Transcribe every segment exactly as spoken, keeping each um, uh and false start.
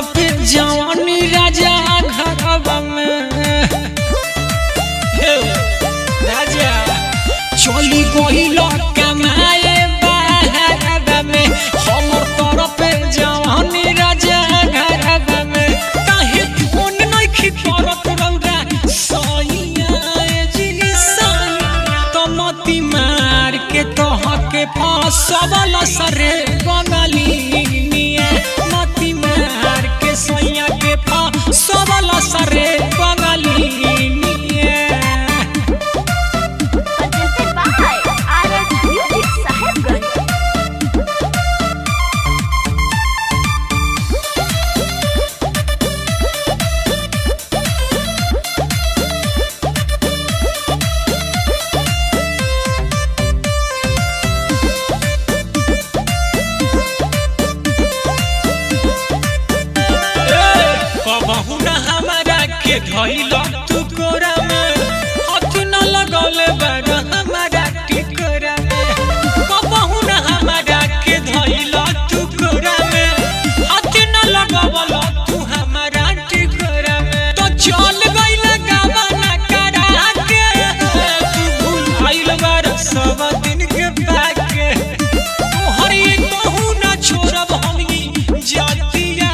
पे जवानी राजा घरवा में राजा चली गइल कमाए बाहरवा में हमर तरफ पे जवानी राजा घरवा में काहे फोन नहीं करत रौरा सैया जी सैया तमती मार के तोह के फसवल सरे बंगालिनिया मती मार के सैया के फसवल सरे बंगालिनिया। धइल तू कोरा में हाथ न लगौले बार हमारा टिकोरा में कबहू न हमारा के धइल तू कोरा में हाथ न लगवल तू हमारा टिकोरा में तो चल गइल गावना करा के तू भूल आइल बार सब दिन के पाके तोहर एक कहू न छोड़ब हमनी जातिया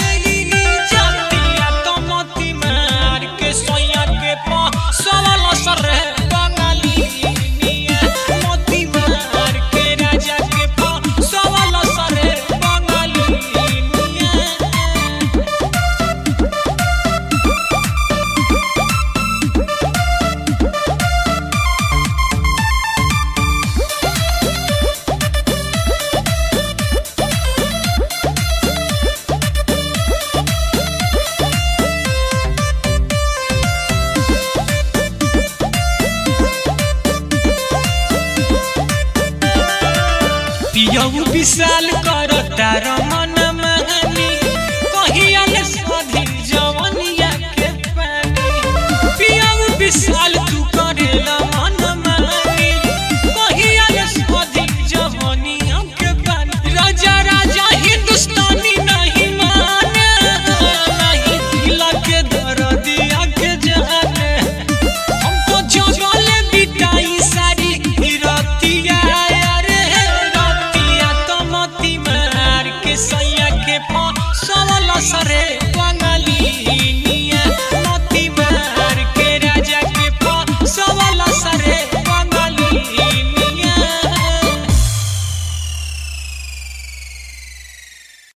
पियऊ विशाल करता रमन महनी कहिया ले साधी जवनिया के पानी पियऊ विशाल तू करेला मन महनी कहिया ले साधी जवनिया के पानी राजा राजा हिंदुस्तानी नहीं माने नहीं दिल के दर्दिया के जाने हमको जगले बिताई सारी रतिया सैया के फसवल सरे